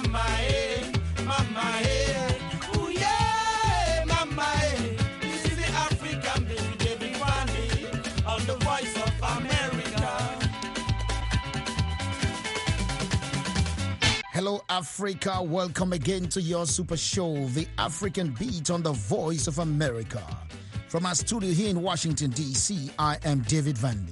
mama, eh, mama, eh. Ooh, yeah, mama, eh. This is the African baby, David Vandy, on the Voice of America. Hello, Africa. Welcome again to your super show, The African Beat on the Voice of America. From our studio here in Washington, D.C., I am David Vandy.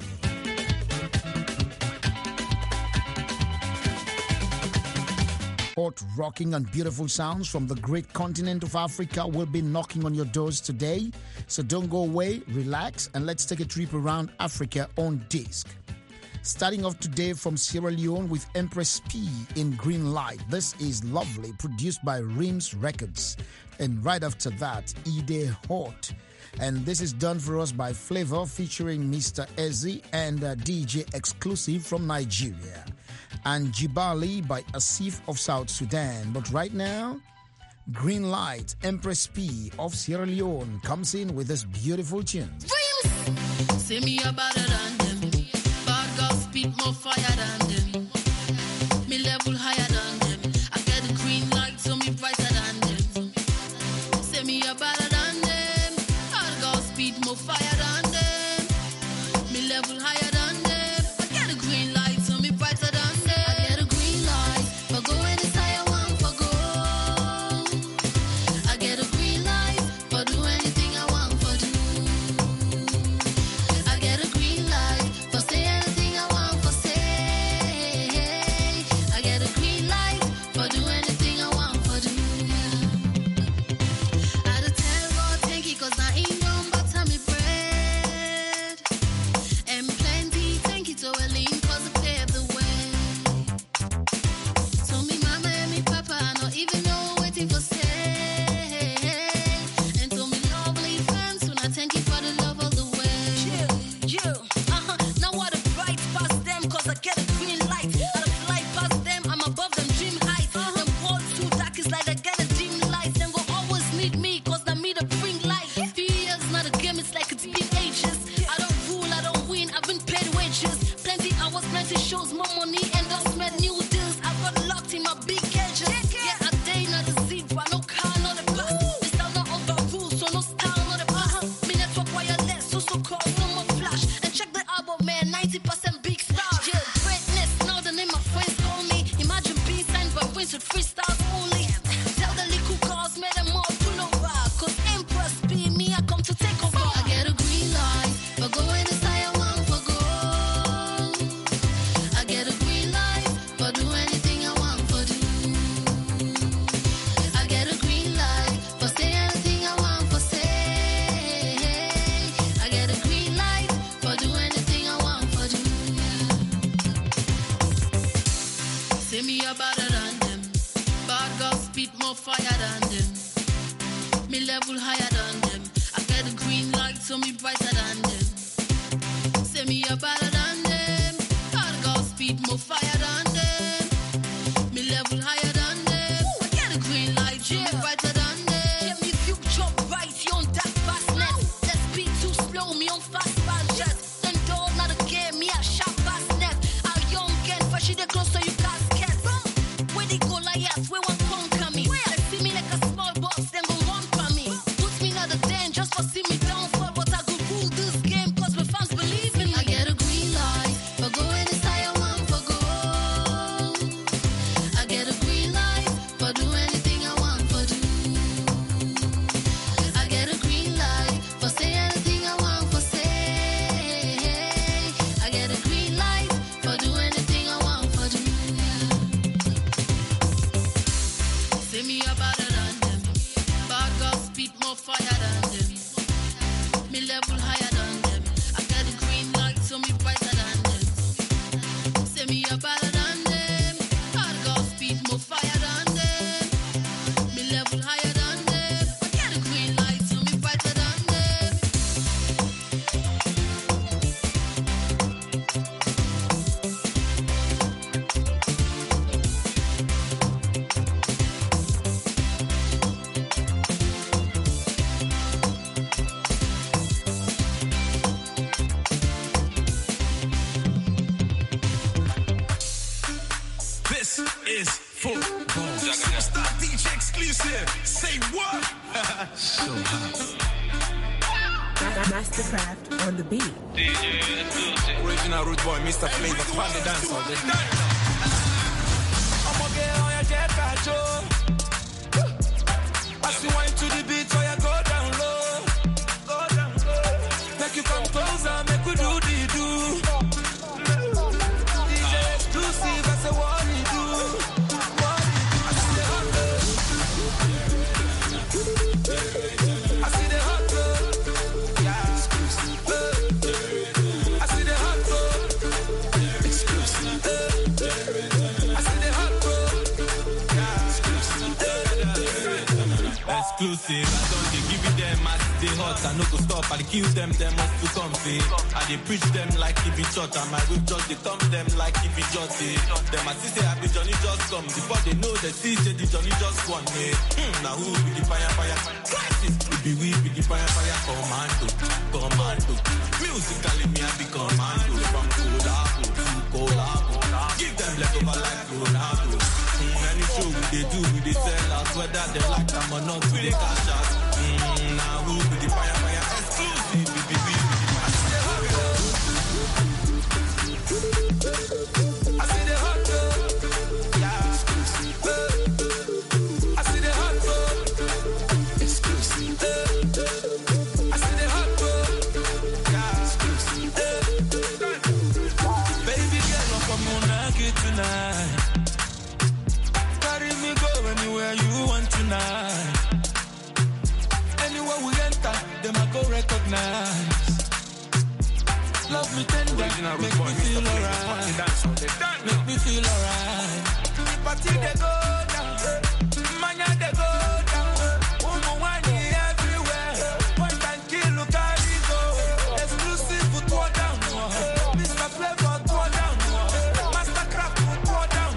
Hot, rocking, and beautiful sounds from the great continent of Africa will be knocking on your doors today. So don't go away, relax, and let's take a trip around Africa on disc. Starting off today from Sierra Leone with Empress P in Green Light. This is Lovely, produced by Rims Records. And right after that, Ide Hot. And this is done for us by Flavor featuring Mr. Ezzy and DJ Exclusive from Nigeria. And Jibali by Asif of South Sudan. But right now, Green Light, Empress P of Sierra Leone comes in with this beautiful tune. Dreams! Say me about it and them. Bad girls speak more fire than them. Me level higher than them. I get the green light so me brighter than them. Say me about it and them. Bad girls speak more fire than them. Me level higher than them. I get the green light so me brighter than them. I get a green light for go anytime I want for go. I get a green light for do anything I want for do. I get a green light for say anything I want for say. I get a green light for do anything I want for do. I had to tell God thank you 'cause I ain't done but tell me bread. And plenty thank you to Eileen 'cause I paved the way. So me mama and me papa I don't even know waiting for say. And to me lovely friends when I thank you for the love all the way. Now what a bright past them 'cause I get a green light. I don't fly past them, I'm above them dream height. Them walls too dark, it's like I get a dim light. Them go always need me 'cause I me to bring light. 3 years not a game, it's like it's been ages. I don't rule, I don't win, I've been paid wages. Plenty hours, plenty shows, more money, endorsement, new deals. I got locked in my big cages. Yeah, I day not a zebra, no car, not a bus. This style not overruled, so no style, not a bus. Me network wireless, so call, no more flash. And check the album, man, 90% big stars. Yeah, greatness, now the name my friends call me. Imagine being signed by wins with freestyles only. Tell the little cars, made them all pull over. 'Cause Empress be me, I come to take over. I get a green light for go anytime I want for go. I get a green light for do anything I want for do. I get a green light for say anything I want for say. I get a green light for do anything I want for do. Say me about it than them. Bad girls speak more fire than them. Me level higher than them. I get a green light so me brighter than them. Say me about it than them. Bad girls speak more fire than them. Me level higher than them. I get a green light so me brighter than them. Get me future bright, you on that fastness. Let's speak too slow, me on fast jet. Then door not a game, me a sharp fastness. I young get fresh, they close so you can't get. Where they go like yes, where one conquer me. They see me like a small box, then go run for me. Put me not a den just for see me down fall, but I could rule this game 'cause my fans believe in me. I get a green light for go anytime I want for go. I get a green light for do anything I want for do. I get a green light for say anything I want for say. I get a green light for do anything I want for do. Say me about it than them. Bad girls speak more fire than them. Me level higher than them. I get a green light so me brighter than them. Say me about it than them. Bad girls speak more fire than them. Me level higher than them. I get a green light so me brighter than them. This is football. exclusive. Say what? So hot. Mastercraft on the beat. Original root boy, Mr. Flavor, find the dance on the I'ma get on your jet control. As you wind to the beat, so you go down low. Go down low. Make you come closer, make we do the do. DJ exclusive, I say what he do. What he do. I see the hot girl. I see the hot girl. Yeah. I see the hot girl. Exclusive. I see the hot girl. Yeah. Exclusive. I don't dey give it them as they hot. I no go stop. I dey kill them must to come see. I dey preach them like if it shot. And my whip just dey thump them like if it just see. Them I see say I be Johnny just come. Before they know they see say the Johnny just won me. Now who be the fire? Crisis. It be we be the fire. Commando. Musically me I be commando. From collabo to collabo. Give them leftover like Ronaldo. Any show we they do, we they sell out. Whether they like them or not, we they cash out. Now who be the fire? Exclusive. We be I see the hot girl. I see the hot girl. Yeah. I see the hot girl. Exclusive. I see the hot girl. Yeah. Baby girl, I'm from Monaco tonight. Carry me go anywhere you want tonight. Anywhere we enter, them I go recognize. Love me tender, make me feel alright. Make me feel alright. Party they go down, mania they go down. Woman whiny everywhere, point and kill, look at it go. Exclusive foot war down, Mr. Flavor war down, Mastercraft foot war down.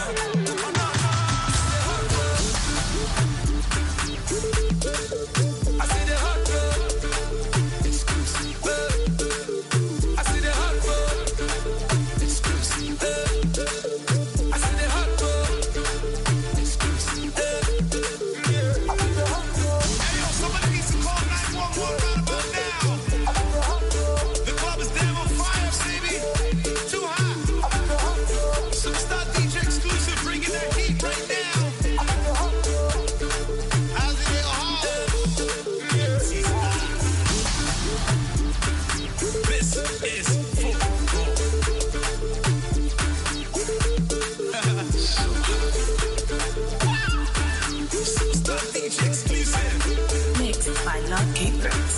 I see the hot girl. Exclusive. I see the hot girl. Exclusive. I see the hot girl. Exclusive. I see the hot girl. Hey yo, somebody needs to call 911 right about now. The club is damn on fire, baby. Too hot. Superstar DJ Exclusive, bringing that heat right now. How's it get hot? This is football. Superstar DJ Exclusive. Mixed by Lucky Prince.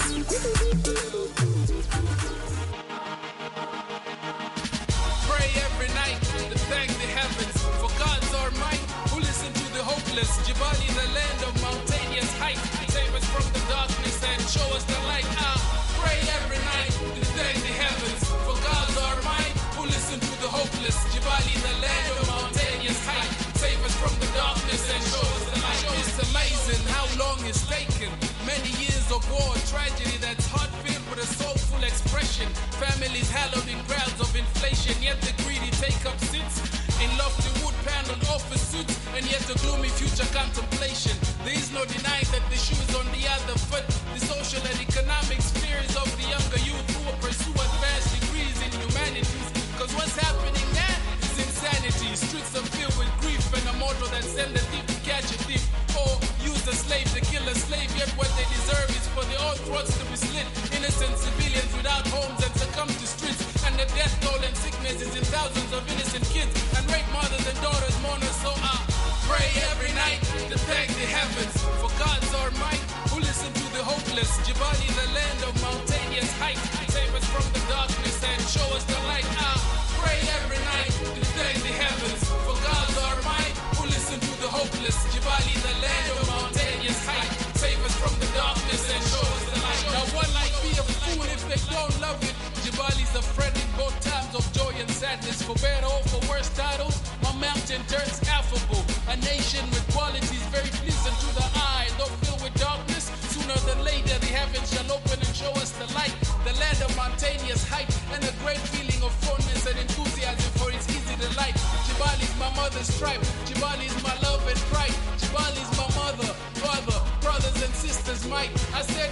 Pray every night to thank the heavens for God's our might who listen to the hopeless. Jibali, the land of mountainous height, save us from the darkness and show us the light. Pray every night to thank the heavens for God's our might who listen to the hopeless. Jibali, the land of mountainous height, save us from the darkness and show us the light. It's amazing how long it's taken. Many years of war, tragedy that's heart-filled with a soulful expression. Families hallowed in crowds of inflation, yet the greedy take up seats in lofty wood-paneled office suits, and yet a gloomy future contemplation. There is no denying that the shoe is on the other foot. The social and economic spheres of the younger youth who will pursue advanced degrees in humanities. Cause what's happening now is insanity. Streets are filled with grief and a motto that send a thief to catch a thief, or use a slave to kill a slave. Yet what they deserve is for the old throats to be slit. Innocent civilians without homes and succumb to streets. And the death toll and sickness is in thousands of innocent kids. And rape mothers and daughters mourn us. So I pray every night to thank the heavens for God's our might who listen to the hopeless. Jibali, the land of mountainous height, save us from the darkness and show us the light. I pray every night to thank the heavens for God's our might who listen to the hopeless. Jibali, the land of mountainous height, save us from the darkness and show us the light. Now one might be a fool if they don't love it. Jibali's a friend in both times of joy and sadness. For better or for worse titles, my mountain turns affable. A nation with qualities very pleasing to the eye, though filled with darkness. Sooner than later the heavens shall open and show us the light. The land of mountainous height and a great feeling of fondness and enthusiasm for its easy delight. Jibali's my mother's tribe. Jibali's my love and pride. Jibali's my mother.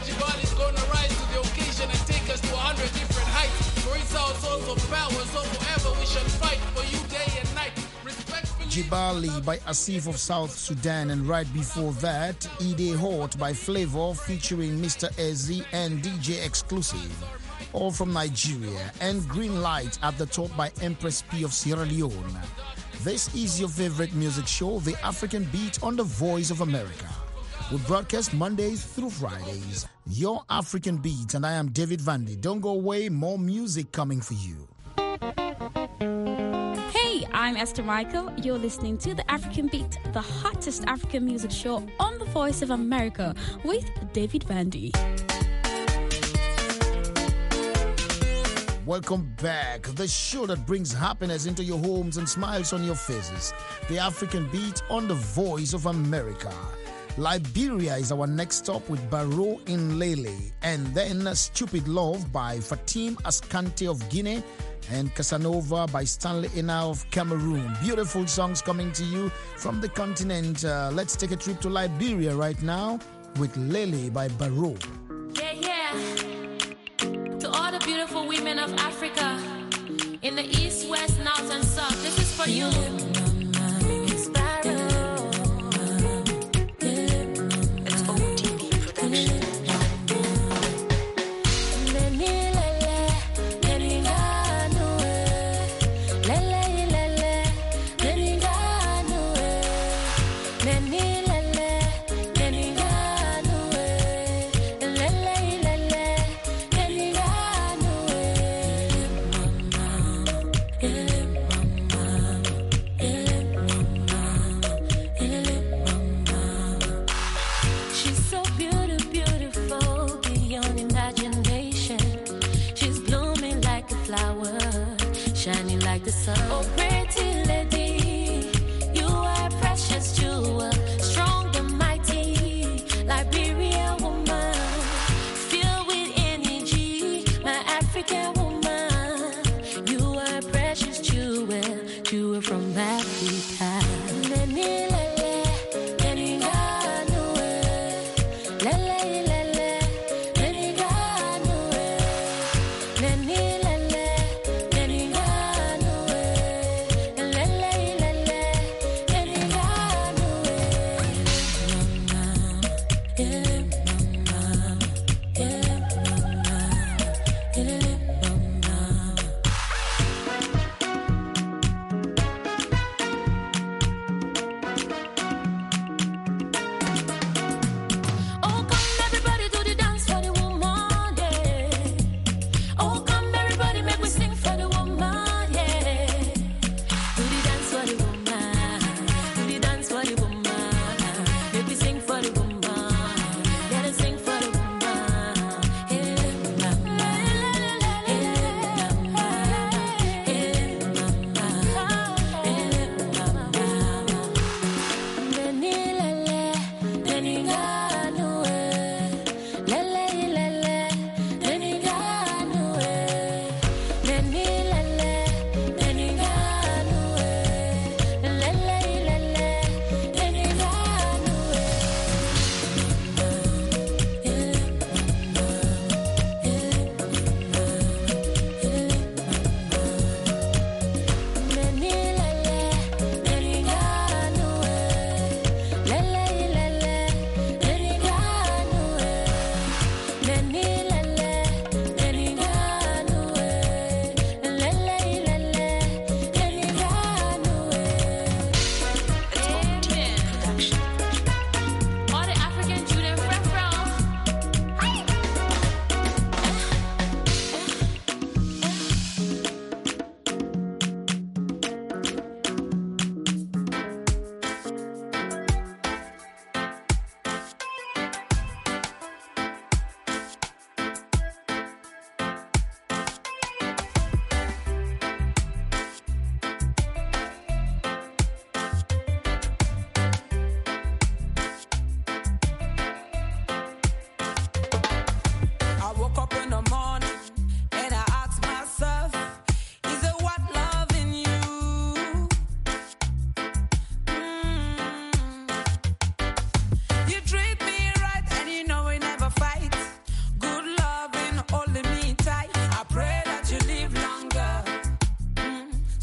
Jibali's gonna rise to the occasion and take us to 100 different heights. For it's our source of power, so forever we shall fight for you day and night. Respectfully. Jibali by Asif of South Sudan, and right before that, Ide Hot by Flavor featuring Mr. Ezi and DJ Exclusive, all from Nigeria, and Green Light at the top by Empress P of Sierra Leone. This is your favorite music show, The African Beat, on the Voice of America. We broadcast Mondays through Fridays. Your African Beat, and I am David Vandy. Don't go away, more music coming for you. Hey, I'm Esther Michael. You're listening to The African Beat, the hottest African music show on the Voice of America with David Vandy. Welcome back. The show that brings happiness into your homes and smiles on your faces. The African Beat on the Voice of America. Liberia is our next stop with Baro in Lele, and then Stupid Love by Fatim Askante of Guinea and Casanova by Stanley Ina of Cameroon. Beautiful songs coming to you from the continent. Let's take a trip to Liberia right now with Lele by Baro. Yeah, yeah. To all the beautiful women of Africa, in the east, west, north, and south, this is for you.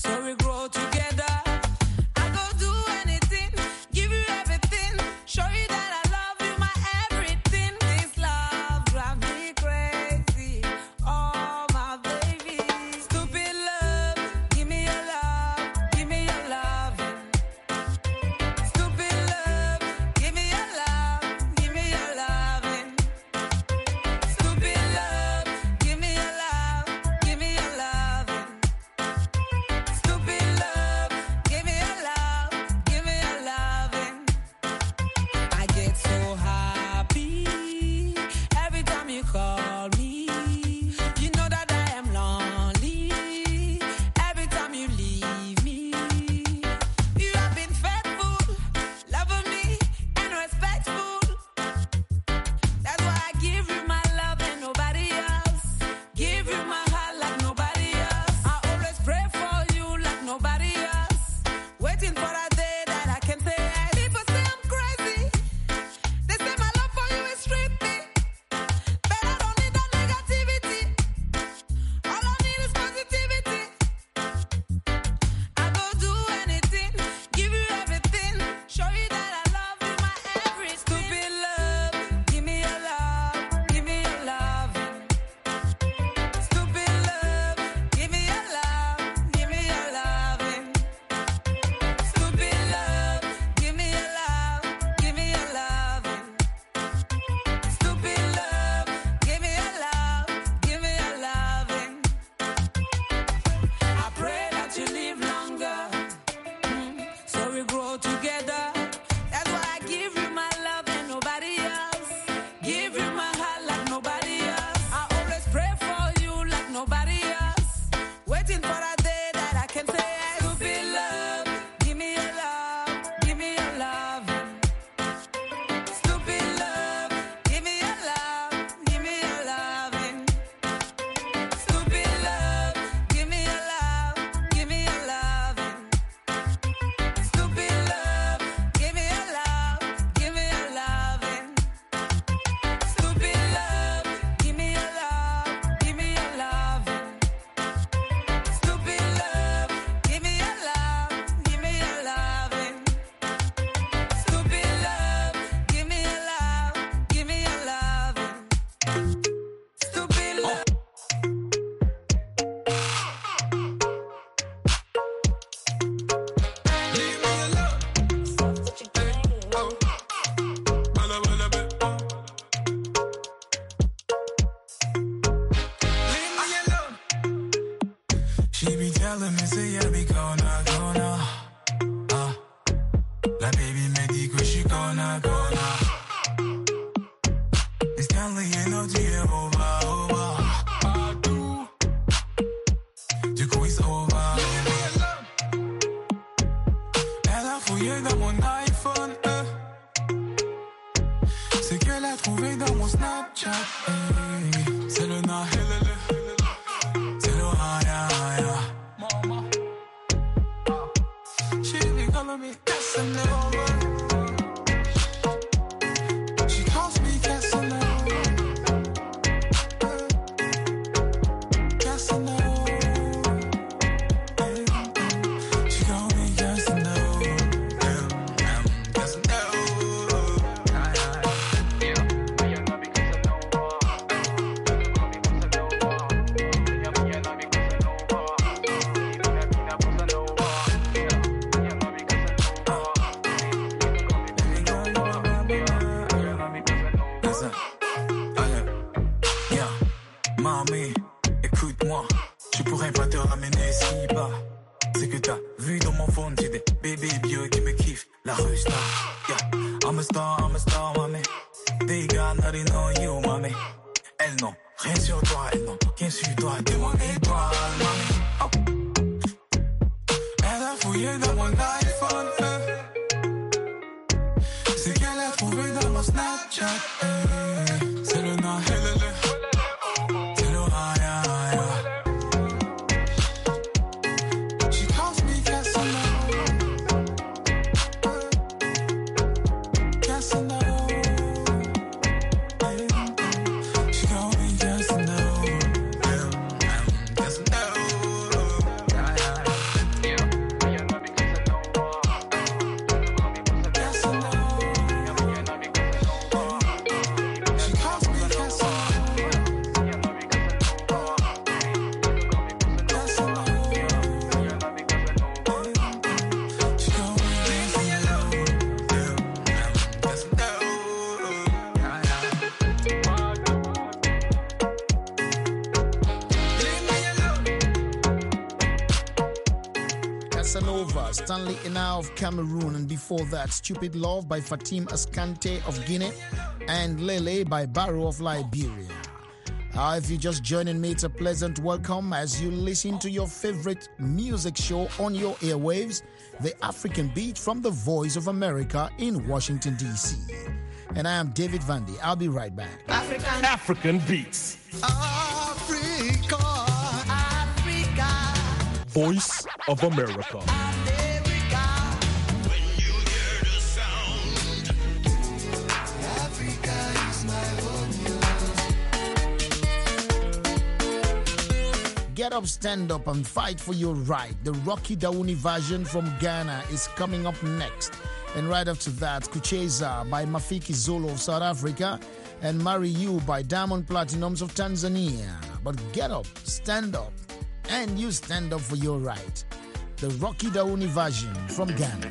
so we grow together. I go do anything, give you everything, show you that I love you, my everything. This love drives me crazy, oh my baby. Stupid love, give me your love, give me your love. Stupid love, give me your love, give me your loving. Stupid love, give me your love, give me your loving. Stupid love, give me your love, give me your loving. I get so happy every time you call me. You know that I am lonely every time you leave me. You have been faithful, loving me and respectful. That's why I give you my love and nobody else. Give you my heart like nobody else. I always pray for you like nobody else. Waiting for that day that I can say yes. People say I'm crazy. They say my love for you is trippy. But I don't need that negativity. All I need is positivity. I go do anything, give you everything, show you that I love you, my everything. Stupid love, give me your love, give me your love. Stupid love, give me your love, give me your loving. Stupid love, give me your love, give me your loving. Stupid love, give me your love, give me your loving. I pray that you live longer, so we grow together. That's why I give you my love and nobody else. Give you my heart like nobody else. I always pray for you like nobody else. Waiting for that day that I can say yes. Stupid love, give me your love, give me your love. Stupid love, give me your love, give me your loving. Stupid love, give me your love, give me your loving. Stupid love, give me your love, give me your loving. Stupid love, give me your love, give me your loving. Stupid love, give me your love, give me your loving. Stupid love, give me your love, give me your loving. Stupid love. She be telling me, say, I be gonna. La baby me dit que je suis gonna. It's Stanley et no tu es over. Partout. Du coup, it's over. Elle a fouillé dans mon iPhone, c'est qu'elle a trouvé dans mon Snapchat, c'est le na, c'est le haya. She be calling me Casanova. She calls me Casanova. Casanova. She calls me Casanova. Casanova. Mamie, écoute-moi, je pourrais pas te ramener si bas. C'est que t'as vu dans mon phone, j'ai des bébés bio qui me kiffent. La rue star, yeah. I'm a star, mamie. They got nothing on you, mamie. Elles n'ont rien sur toi, elles n'ont rien sur toi. T'es mon étoile, mamie. Oh. Elle a fouillé dans mon iPhone, c'est qu'elle a trouvé dans mon Snapchat, c'est le na, c'est le haya. She calls me Casanova. Casanova. She calls me Casanova. Casanova. Nova, Stanley Ina of Cameroon, and before that, Stupid Love by Fatim Ascante of Guinea, and Lele by Barrow of Liberia. If you're just joining me, it's a pleasant welcome as you listen to your favorite music show on your airwaves, The African Beat from the Voice of America in Washington, D.C. And I am David Vandy. I'll be right back. African Beats. Africa. Voice of America. When you hear the sound, Africa is my home. Get up, stand up, and fight for your right. The Rocky Dauni version from Ghana is coming up next. And right after that, Kucheza by Mafiki Zolo of South Africa and Marry You by Diamond Platinums of Tanzania. But get up, stand up, and you stand up for your right. The Rocky Dauni version from Ghana.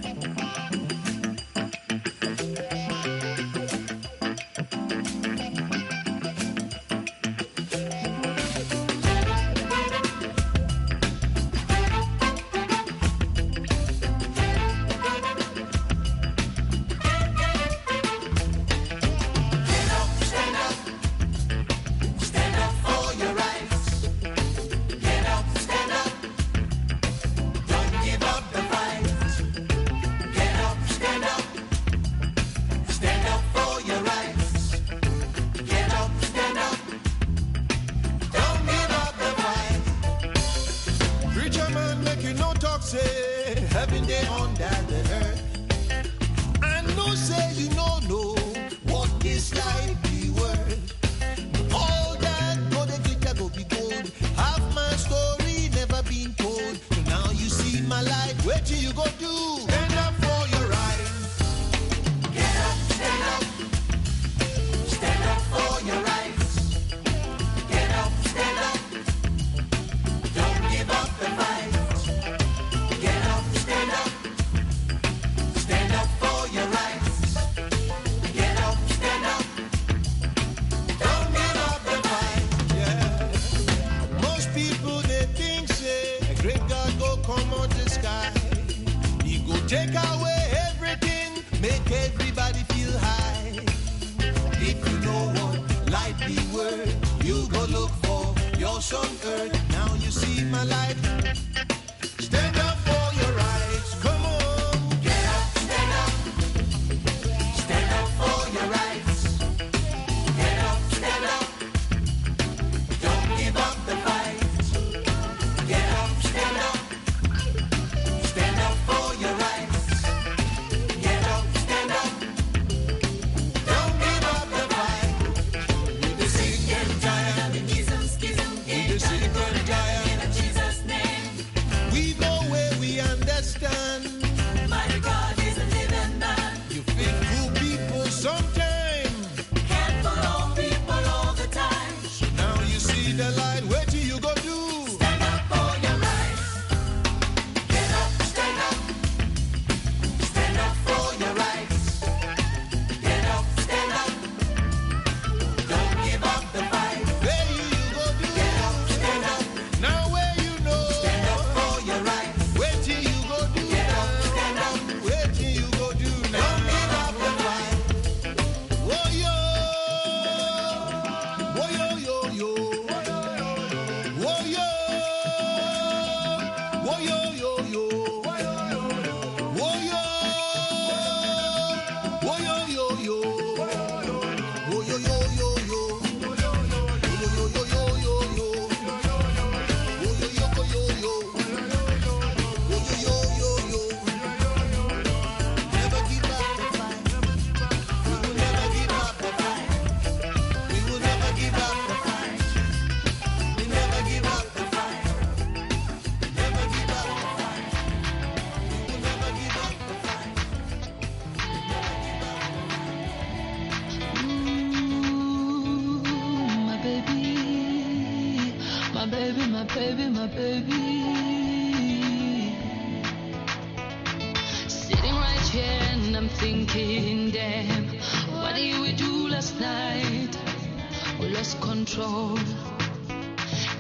Sitting right here and I'm thinking, damn, what did we do last night? We lost control.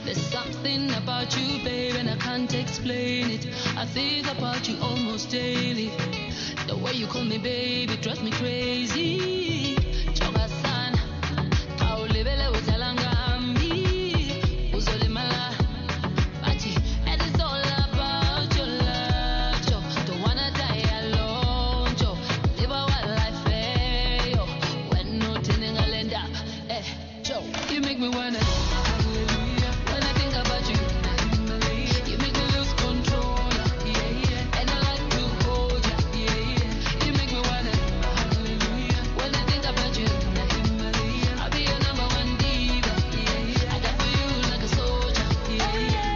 There's something about you, babe, and I can't explain it. I think about you almost daily. The way you call me baby drives me crazy. Choga-san, kaulibele utalangami, uzolimala, bachi, and it's all about your love, Joe. Don't wanna die alone, Joe. Live a wild life, yo. When no turning a lender, Joe. You make me wanna, hallelujah. When I think about you, you make me lose control, yeah. And I like to hold ya, yeah. You make me wanna, hallelujah. When I think about you, I'll be your number one diva, yeah. I die for you like a soldier, yeah. Oh yeah,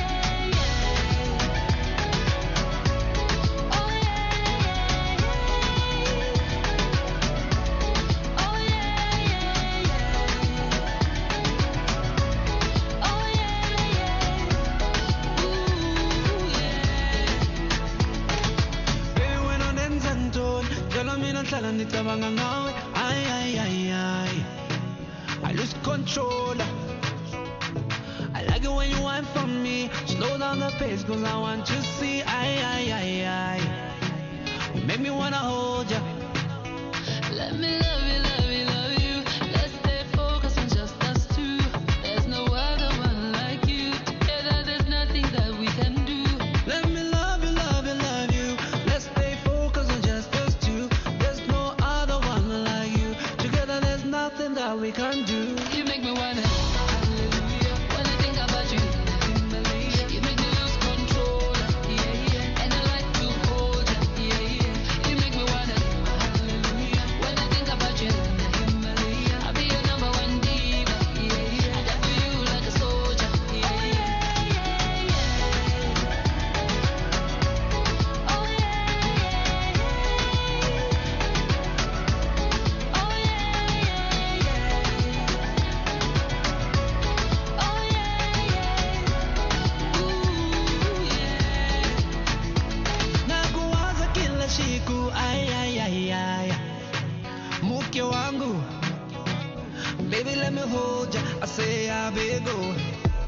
oh yeah, Baby, when on ends and tone, girl, I'm in a talent, it's a bang and now. I lose control. I like it when you whine for me. Slow down the pace, cause I want to see. You make me wanna hold ya. Let me love you, love you, love you. Let's stay focused on just us two. There's no other one like you. Together there's nothing that we can do. Let me love you, love you, love you. Let's stay focused on just us two. There's no other one like you. Together there's nothing that we can do. You make me wanna, hallelujah. When I think about you, you make me lose control, yeah. And I like to hold you, yeah. You make me wanna, hallelujah. When I think about you, I'll be your number one diva, yeah. I die for you like a soldier, yeah. Oh yeah, oh yeah, Nakuwaza kila siku, mke wangu. Baby, let me hold ya. I say I bego,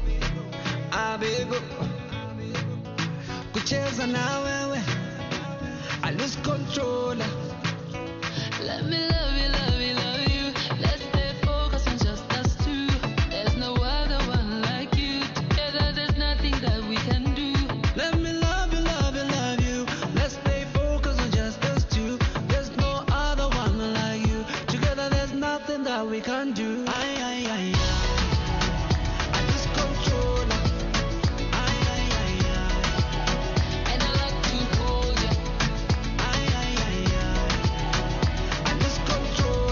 kucheza na wewe, I lose control. let me love you, love you, love you. Let's stay focused on just us two. There's no other one like you. Together there's nothing that we can do. Let me love you, love you, love you. Let's stay focused on just us two. There's no other one like you. Together there's nothing that we can do. I lose control. And I like to hold you. I lose control.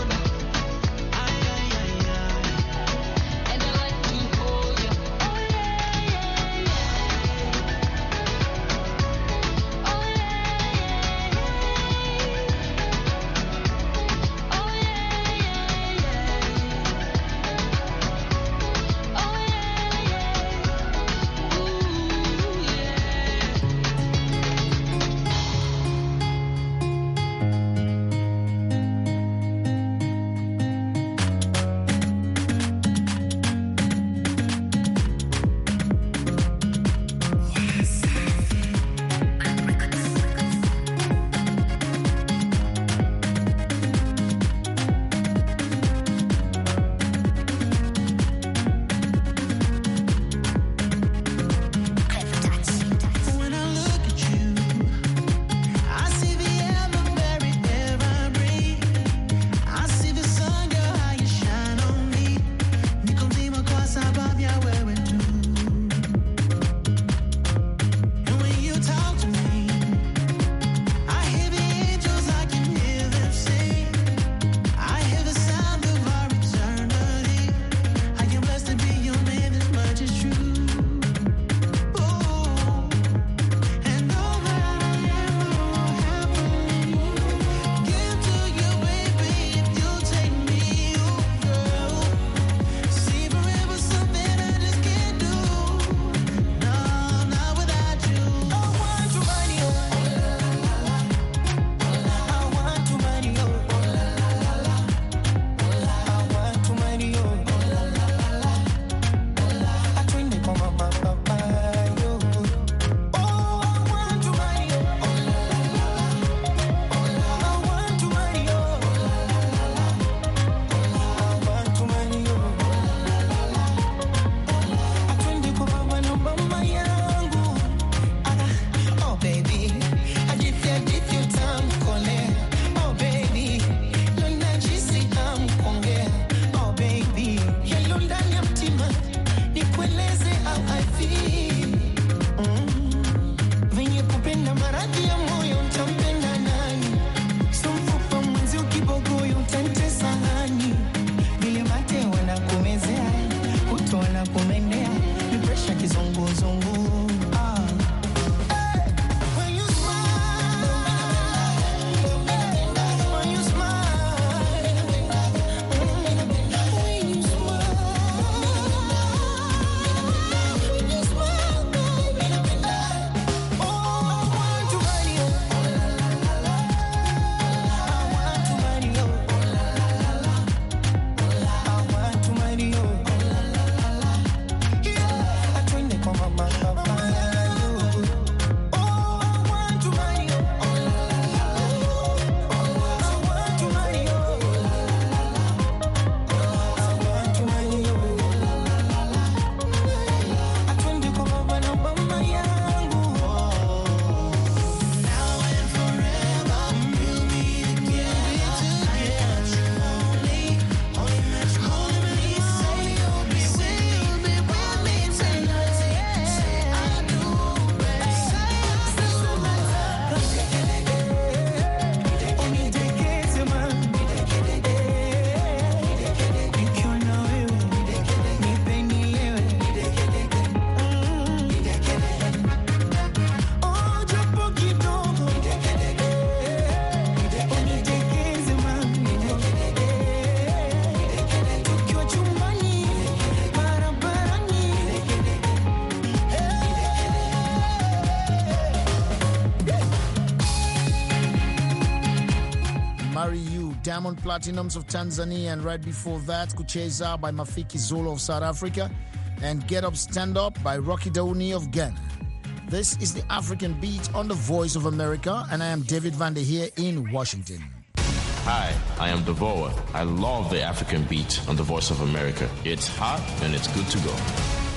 Marry You, Diamond Platinums of Tanzania, and right before that, Kucheza by Mafiki Zolo of South Africa, and Get Up Stand Up by Rocky Dauni of Ghana. This is the African Beat on the Voice of America, and I am David Vander here in Washington. Hi, I am Devoa. I love the African Beat on the Voice of America. It's hot and it's good to go.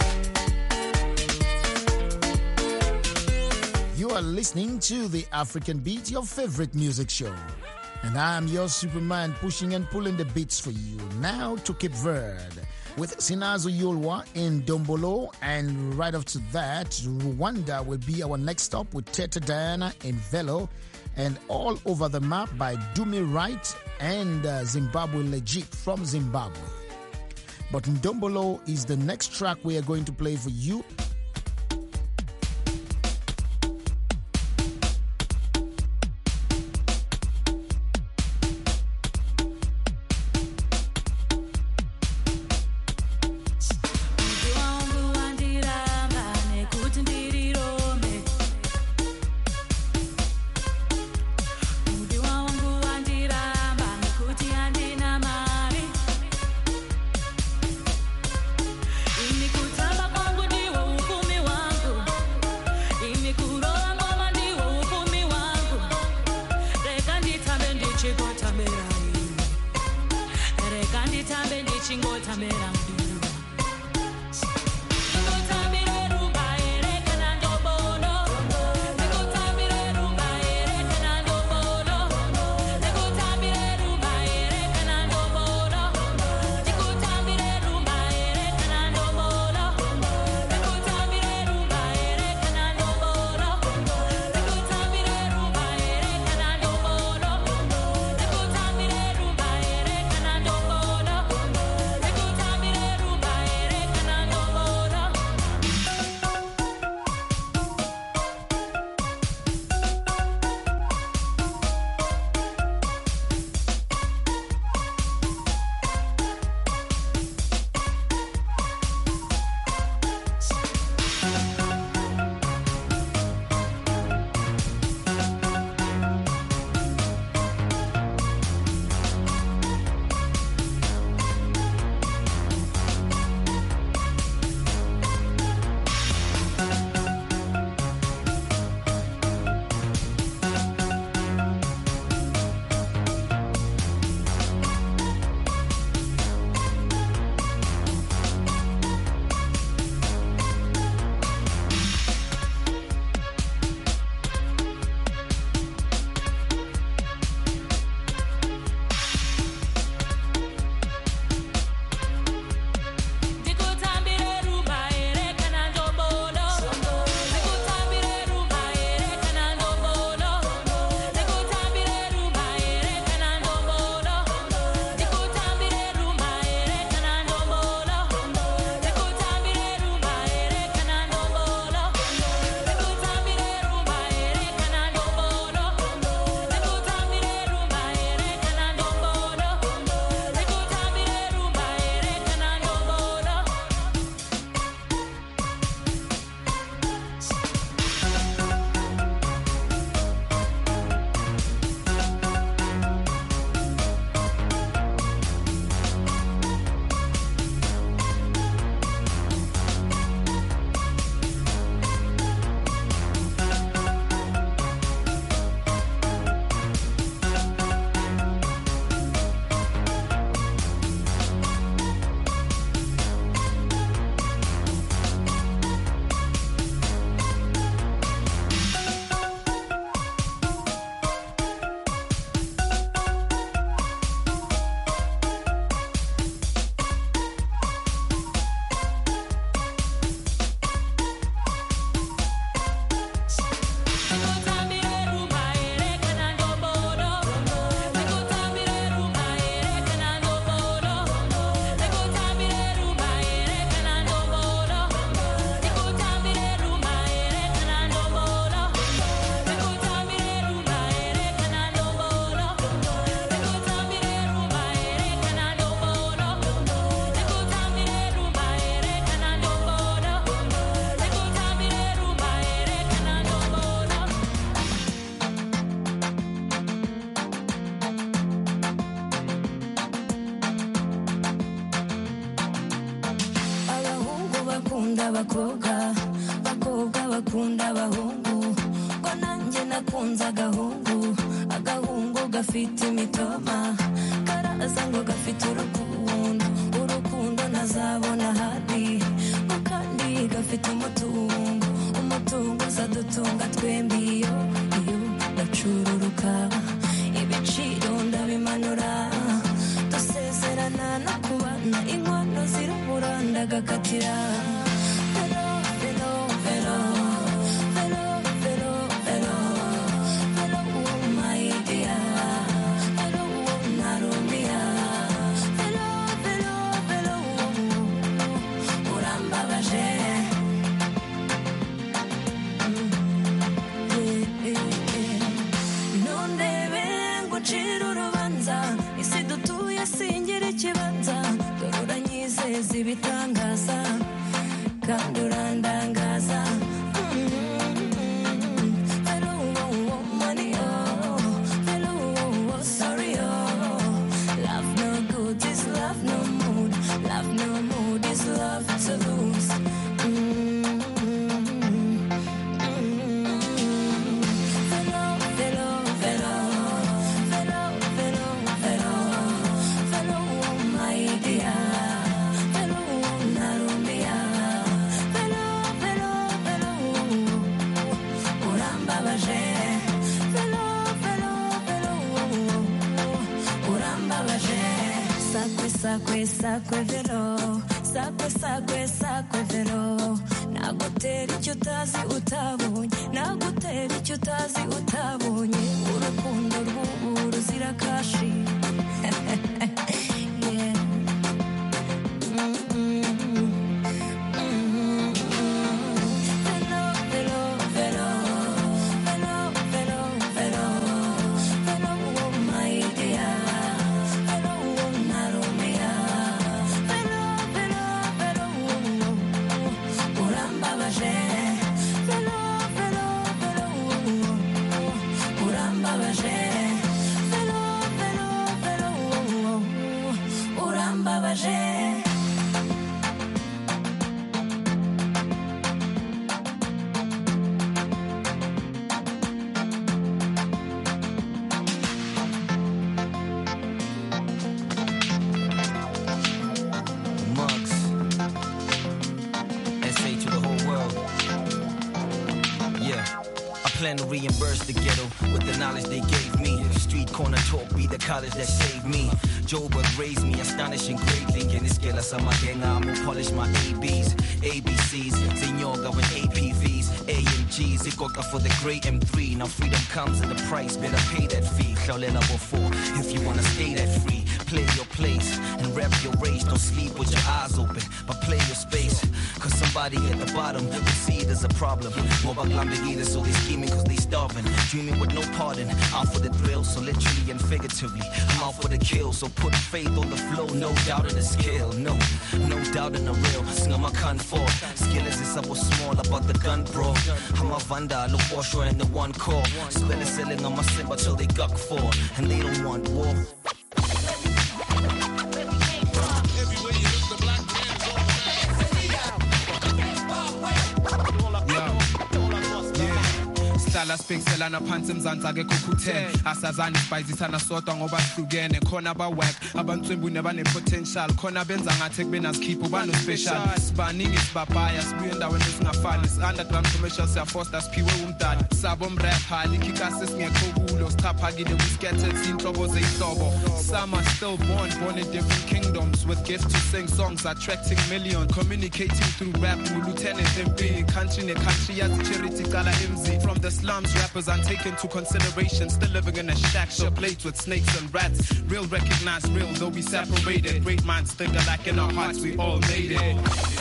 You are listening to the African Beat, your favorite music show. And I am your Superman, pushing and pulling the beats for you. Now to Cape Verde with Sinazo Yolwa in Dombolo, and right after that, Rwanda will be our next stop with Teta Diana in Velo, and All Over the Map by Do Me Right and Zimbabwe Legit from Zimbabwe. But Ndombolo is the next track we are going to play for you. Ini kutamba kwangu ndiwe bakunda abakobwa bakobwa bakunda abahungu ngo nanjye nakunze agahungu gafite imitoma karaza ngo gafite urukundo nazabona hadi kandi gafite umutungo uzadutunga twembi iyo gacururuka ibiciro ndabimanura dusezerana no kubana inkono zirabura ndagakatira ibitangaza kandi urandangaza hello money hello sorry love no good is love no mood is love to lose sakwe vero nagutera icyo utazi utabonye urukundo rw'ubu ruzira kashi plan to reimburse the ghetto with the knowledge they gave me. Street corner talk be the college that saved me. Joburg raised me, astonishing greatly. In this skilla sama genga, I'ma polish my ABs, ABCs. Zinyoga with APVs, AMGs. Ikoka for the great M3. Now freedom comes at a price, better pay that fee. Klaulela before, if you wanna stay that free. Play your place and rep your race. Don't sleep with your eyes open, but play your space. Cause somebody at the bottom will see it as a problem. More about Lamborghini, so they scheming cause they starving. Dreaming with no pardon, out for the thrill, so literally and figuratively. I'm out for the kill, so put faith on the flow. No doubt in the skill, no doubt in the real. Sing my con for skill is this up small about the gun, bro. I'm a vanda, look washer and the one call. Spell is selling on my simba till they guck for. And they don't want war. Stala spexelana phansi emzansi akekho asazani sibhayizisana sodwa ngoba hlukene khona abawack abantswembu nebane-potential khona benza ngathi kubenazikhipho bano-special sibaningi sibabhaya sibuye endaweni esingafani si-underground commercial siyafosta siphiwe umdala sabo mrapha likhikasi esingekho kulo sithaphakile we-scattered zinhlobo zey'hlobo some are still born in different kingdoms with gifts to sing songs attracting millions communicating through rap lieutenant empini country ne-country yazi-charity cala emzi from the slums, rappers aren't taken to consideration. Still living in a shack, so plates with snakes and rats. Real recognize real, though we separated. Great minds think alike in our hearts, we all made it.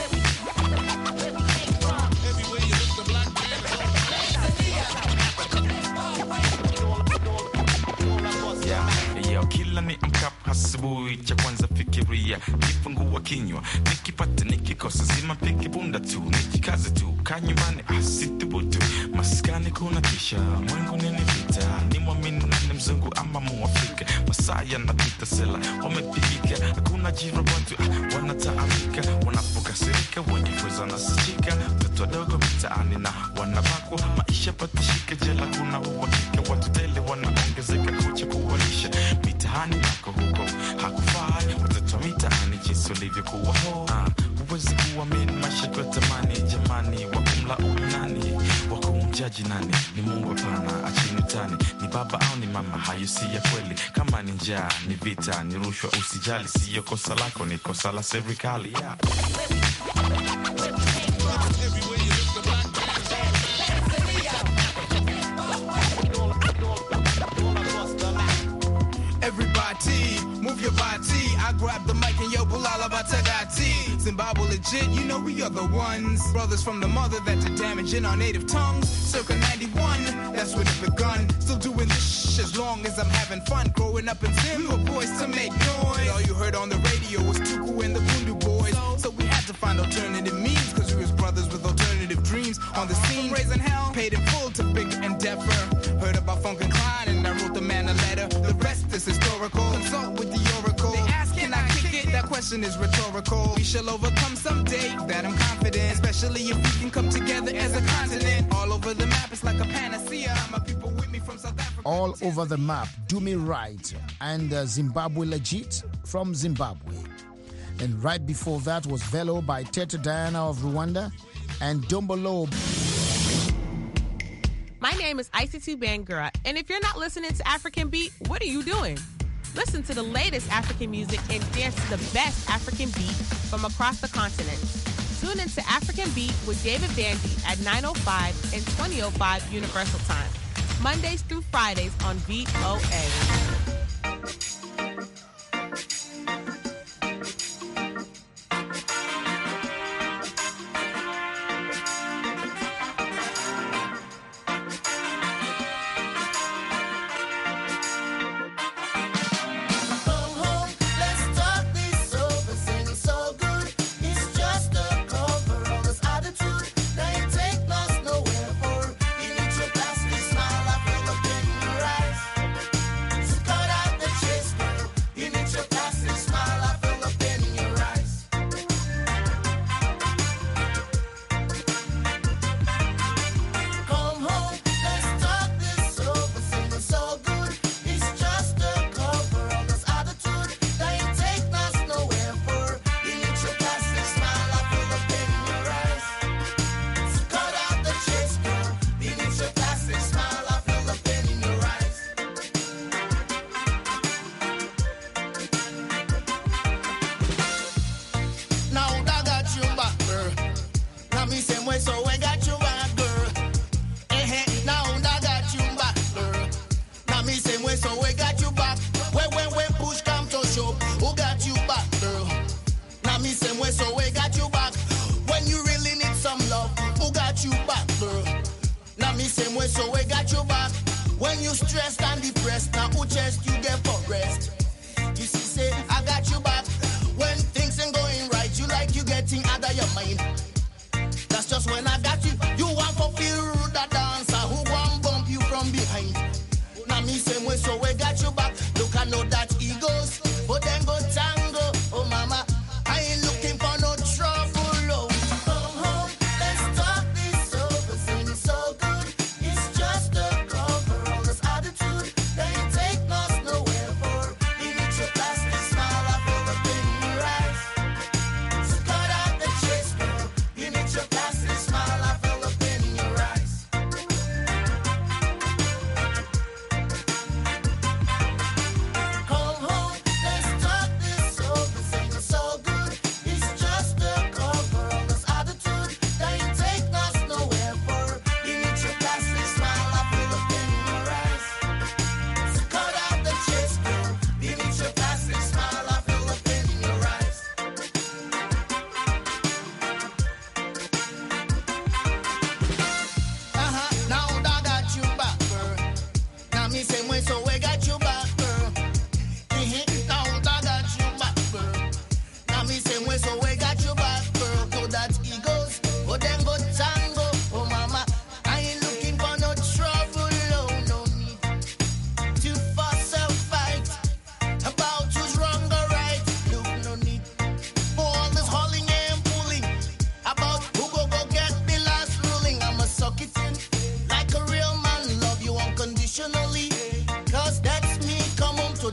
Kila ni mkap asubuhi cha kwanza fikiria kifungua kinywa nikipata nikikosa zima piki bunda tu nikikaze tu kanyumbani asithubutu maskani kuna kisha mwengu nini vita ni mwamini nani mzungu ama muafrika masaa yanapita sela wamepigika hakuna jiro watu wanataabika wanapoka wanakasirika, wenye pweza nasichika, watoto wadogo mitaani na wanabakwa, maisha patishika, jela kuna uhakika, watu tele wanaongezeka kucha kuwalisha, mitaani nako huko hakufai, watoto mitaani jinsi ulivyokuwa ho, huwezi kuamini maisha kwa tamani, jamani wakumlaumu nani, wakumjaji nani, ni Mungu hapana, achini utani, ni baba au ni mama, hayo si ya kweli, kama ni njaa, ni vita, ni rushwa, usijali, siyo kosa lako, ni kosa la serikali. Everybody, move your body. I grab the mic and yo, bulala batagati. Zimbabwe legit, you know we are the ones. Brothers from the mother that did damage in our native tongues. Circa 91, that's when it begun. Still doing this shh as long as I'm having fun. Growing up in Zim, we were boys to make noise. All you heard on the radio was Tuku and the Bundu boys. So we had to find alternative means, cause we was brothers with alternative dreams. On the scene, raising hell, paid in full to Big and Deffer. Heard about Funk and Klein and I wrote the man a letter. The rest is historical. Consult with the oracle. They ask, can I kick it? That question is rhetorical. We shall overcome someday, that I'm confident. Especially if we can come together as a continent. All over the map, it's like a panacea. My people with me from South Africa. All over the map, Do Me Right, and Zimbabwe Legit from Zimbabwe. And right before that was Velo by Teta Diana of Rwanda and Dombolo. My name is Isatu Bangura, and if you're not listening to African Beat, what are you doing? Listen to the latest African music and dance to the best African beat from across the continent. Tune into African Beat with David Bandy at 9:05 and 20:05 Universal Time, Mondays through Fridays on VOA.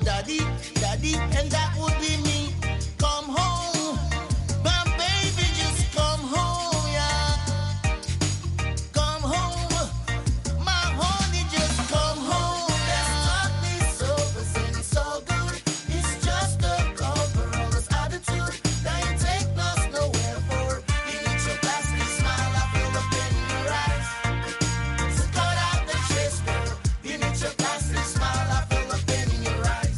daddy, daddy, and that would be me. Come home, my baby, just come home, yeah. Come home, my honey, just come home. Let's talk this over, since it's so good. It's just a compromise attitude that you take us nowhere for. You need your plastic smile, I feel up in your eyes. So cut out the chase, girl. You need your plastic smile, I feel up in your eyes.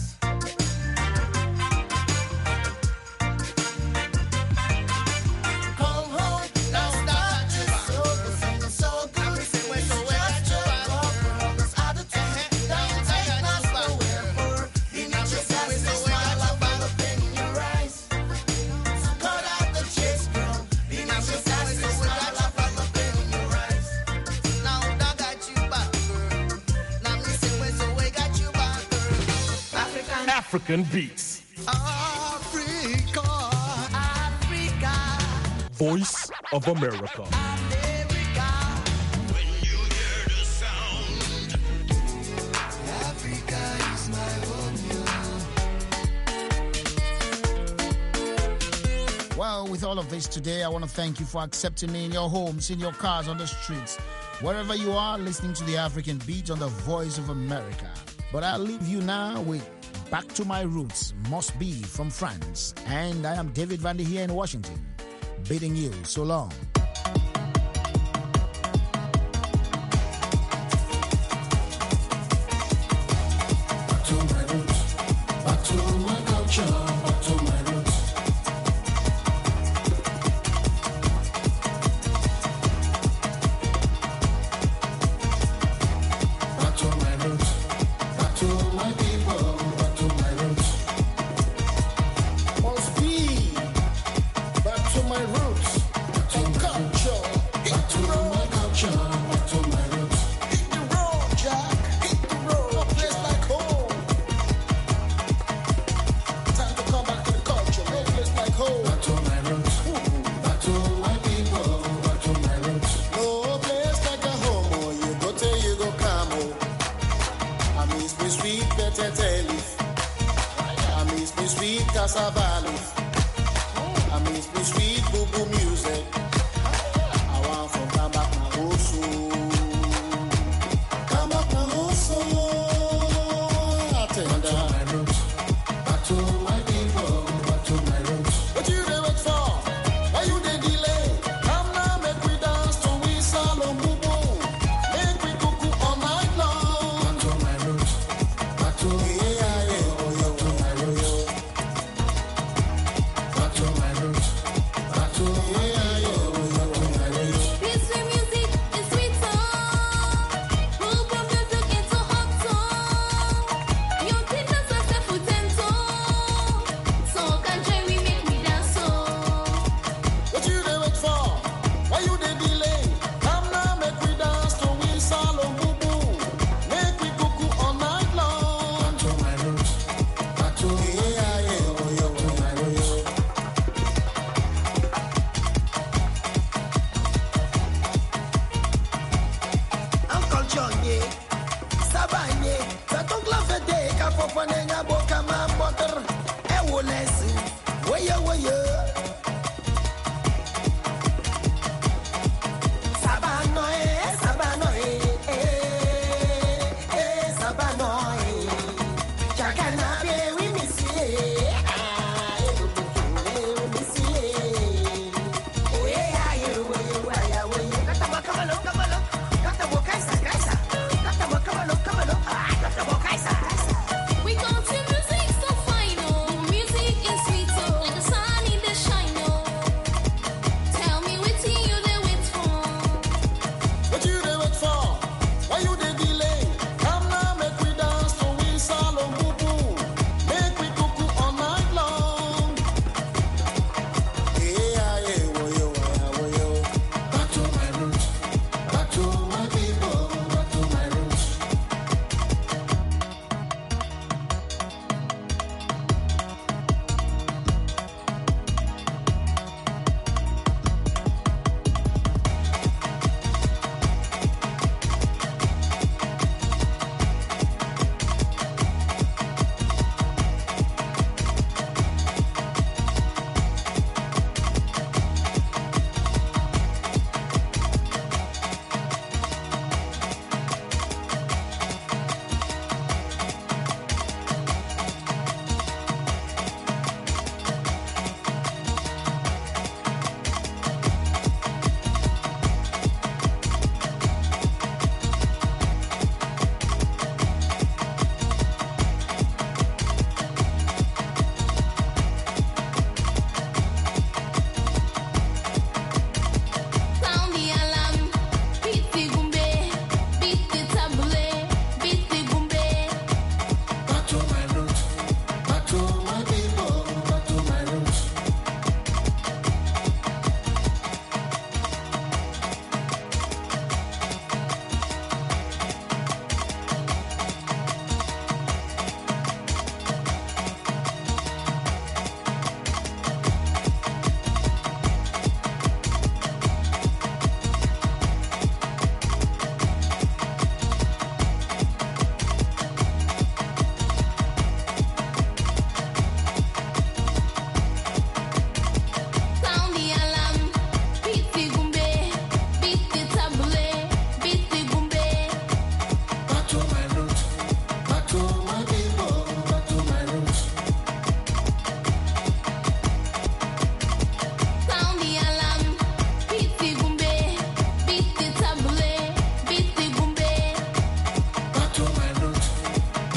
Come home, now stop this over, since it's so good. It's just a compromise attitude that you take us nowhere for. You need your plastic smile, I feel up in your eyes. So cut out the chase, girl. You need your plastic smile, I feel up in your eyes. Now I got you back, girl. Now me say when so we got you back, girl. African beats. Africa, Africa, Voice of America. America. When you hear the sound, Africa is my home. Well, with all of this today, I want to thank you for accepting me in your homes, in your cars, on the streets, wherever you are, listening to the African Beat on the Voice of America. But I'll leave you now with Back to My Roots, Must Be from France. And I am David Vandy here in Washington, bidding you so long. Back to my roots, back to my culture, back to my roots. Back to my roots, back to my people, back to my roots. Must be back to my roots, back to culture, back to my culture, back to my roots. Hit the road, Jack, hit the road, a place like home. Time to come back to the culture, no place like home. Back to my roots, back to my people, back to my roots. No place like a home, oh, you go till you go come, oh. I miss me sweet potato leaf. I miss me sweet cassava leaf. I miss me sweet boo-boo music. I want from come back my whole soul. Come back my whole soul. I tell you that. Back to my people, back to my roots. What you dey wait for? Why you dey delay? Come now, make we dance to we salon boo-boo. Make we cuckoo all night long. Back to my roots. Back to my roots. Back to my roots. Back to my roots. This sweet music is sweet song. Roll from music into hot song. Your teachers are set for 10 song. So can Jerry make me dance song? What you dey wait for? Why you dey delay? Come now, make we dance to we salon boo-boo. Make we cuckoo all night long. Back to my roots. Back to my roots. Uncle Johnny, Sabanye, ça ton clave de capo ponenga bo